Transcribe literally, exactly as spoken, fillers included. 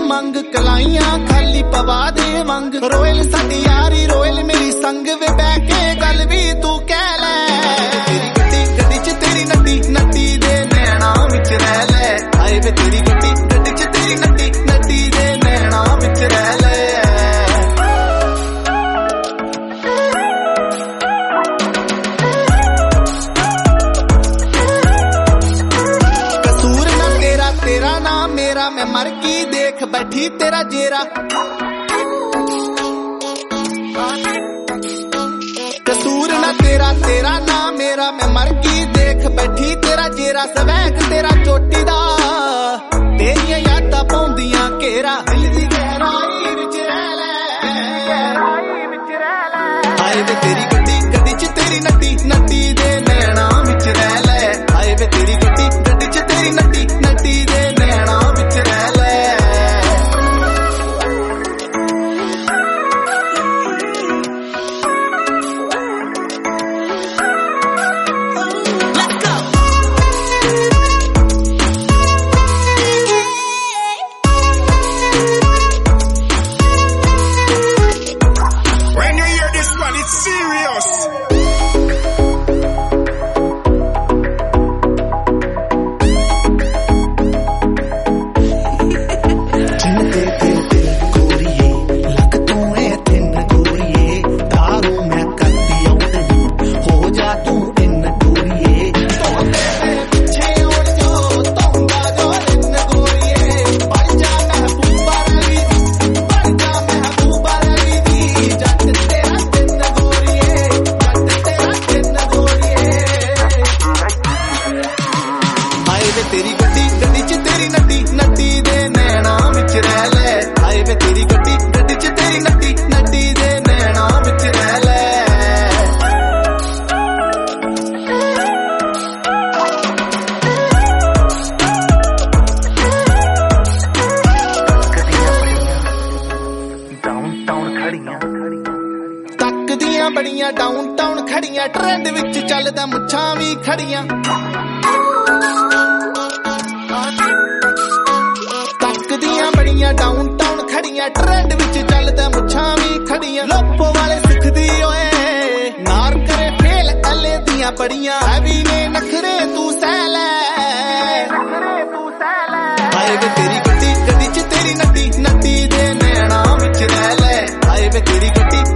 ਮੰਗ ਕਲਾਈਆਂ ਖਾਲੀ ਪਵਾ ਦੇ ਮੰਗ ਰੋਇਲ ਸਾਡੀ ਯਾਰੀ ਰੋਇਲ ਮੇਰੀ ਸੰਗ ਵੇ ਬਹਿ ਕੇ ਗੱਲ ਵੀ ਤੂੰ ਕਹਿ ਲੈ ਤੇਰੀ ਗੱਡੀ ਗੱਡੀ ਚ ਤੇਰੀ ਨੱਟੀ ਨੱਟੀ ਦੇ ਨੈਣਾ ਵਿੱਚ ਰਹਿ ਲੈ ਆਏ ਵੇ ਤੇਰੀ ਗੱਡੀ ਗੱਡੀ ਚ ਤੇਰੀ ਨੱਟੀ ਨੱਟੀ ਦੇ ਨੈਣਾ ਵਿੱਚ ਰਹਿ ਲੈ तेरा नाम मेरा मैं मर की देख बैठी तेरा जेरा कसूर ना तेरा तेरा नाम मेरा मैं मर की देख बैठी तेरा जेरा सवैक तेरा चोटी दा तेरियां यादां पाउंदियां घेरा दिल दी गहराई विच रह ले आए वे तेरी गड्डी गड्डी च तेरी नट्टी नट्टी दे नैना विच रह ले आए वे तेरी गड्डी गड्डी च तेरी नट्टी नट्टी दे नैना विच रह ले When you hear this one, it's serious. तेरी गड्डी गड्डी च तेरी नट्टी नट्टी दे नैना विच रह ले आए वे तेरी गड्डी गड्डी च तेरी नट्टी नट्टी दे नैना विच रह ले तकदियां बड़ियां डाउन टाउन खड़ियां ट्रेंड विच चलदा मुच्छां भी खड़ियां तकदियां बड़ियां डाउन टाउन खड़ियां ट्रेंड विच चलदा मुच्छां भी खड़ियां लोपो वाले सिखदी ओए नार करे फेल अले दियां बड़ियां हैवी ने नखरे तू सह ले आए वे तेरी गड्डी गड्डी च तेरी नट्टी नट्टी दे नैना विच रह ले आए वे तेरी गड्डी